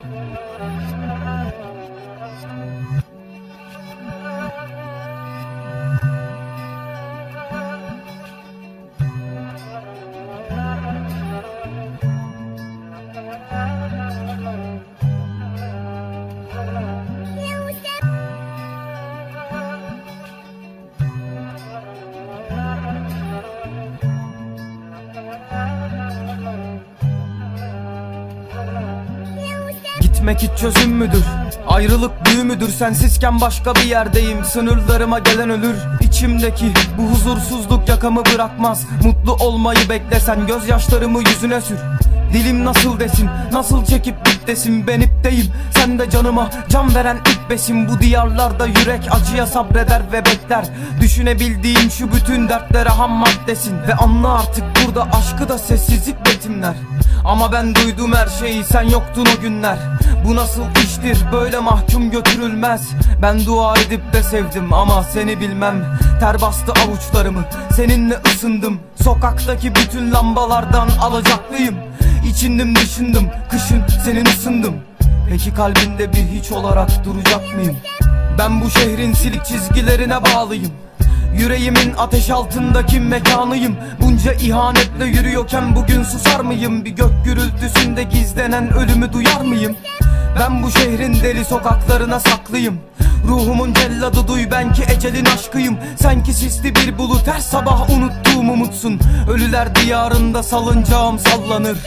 Gitmek hiç çözüm müdür? Ayrılık büyü müdür? Sensizken başka bir yerdeyim, sınırlarıma gelen ölür. İçimdeki bu huzursuzluk yakamı bırakmaz. Mutlu olmayı beklesen gözyaşlarımı yüzüne sür. Dilim nasıl desin, nasıl çekip bit desin. Ben ipteyim, sen de canıma can veren ip besin. Bu diyarlarda yürek acıya sabreder ve bekler. Düşünebildiğim şu bütün dertlere ham maddesin. Ve anla artık burada aşkı da sessizlik betimler. Ama ben duydum her şeyi, sen yoktun o günler. Bu nasıl iştir, böyle mahkum götürülmez. Ben dua edip de sevdim ama seni bilmem. Ter bastı avuçlarımı, seninle ısındım. Sokaktaki bütün lambalardan alacaklıyım. İçindim dışındım, kışın senin ısındım. Peki kalbinde bir hiç olarak duracak mıyım? Ben bu şehrin silik çizgilerine bağlıyım. Yüreğimin ateş altındaki mekanıyım. Bunca ihanetle yürüyorken bugün susar mıyım? Bir gök gürültüsünde gizlenen ölümü duyar mıyım? Ben bu şehrin deli sokaklarına saklıyım. Ruhumun celladı duy, ben ki ecelin aşkıyım. Sen ki sisli bir bulut, her sabah unuttuğum umutsun. Ölüler diyarında salıncağım sallanır.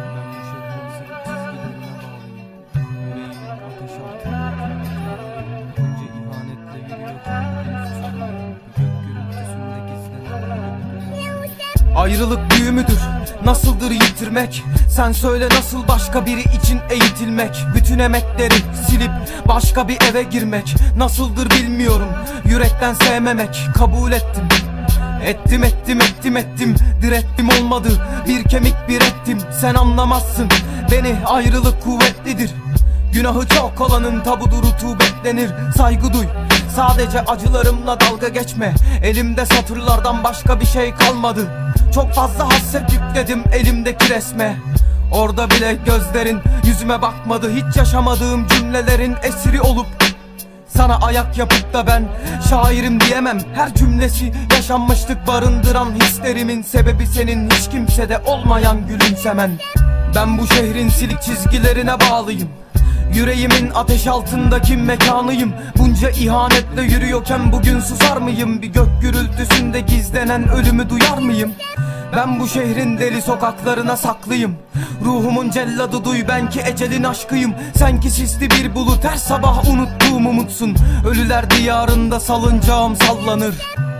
Ayrılık büyü müdür? Nasıldır yitirmek? Sen söyle, nasıl başka biri için eğitilmek? Bütün emekleri silip başka bir eve girmek. Nasıldır bilmiyorum, yürekten sevmemek. Kabul ettim, ettim, direttim olmadı. Bir kemik bir ettim, sen anlamazsın beni, ayrılık kuvvetlidir. Günahı çok olanın tabudur rutubetlenir. Saygı duy, sadece acılarımla dalga geçme. Elimde satırlardan başka bir şey kalmadı. Çok fazla hasret yükledim elimdeki resme. Orada bile gözlerin yüzüme bakmadı. Hiç yaşamadığım cümlelerin esiri olup sana ayak yapıp da ben şairim diyemem. Her cümlesi yaşanmışlık barındıran hislerimin sebebi senin, hiç kimsede olmayan gülümsemen. Ben bu şehrin silik çizgilerine bağlıyım. Yüreğimin ateş altındaki mekanıyım. Bunca ihanetle yürüyorken bugün susar mıyım? Bir gök gürültüsünde gizlenen ölümü duyar mıyım? Ben bu şehrin deli sokaklarına saklıyım. Ruhumun celladı duy, ben ki ecelin aşkıyım. Sen ki sisli bir bulut, her sabah unuttuğum umutsun. Ölüler diyarında salıncağım sallanır.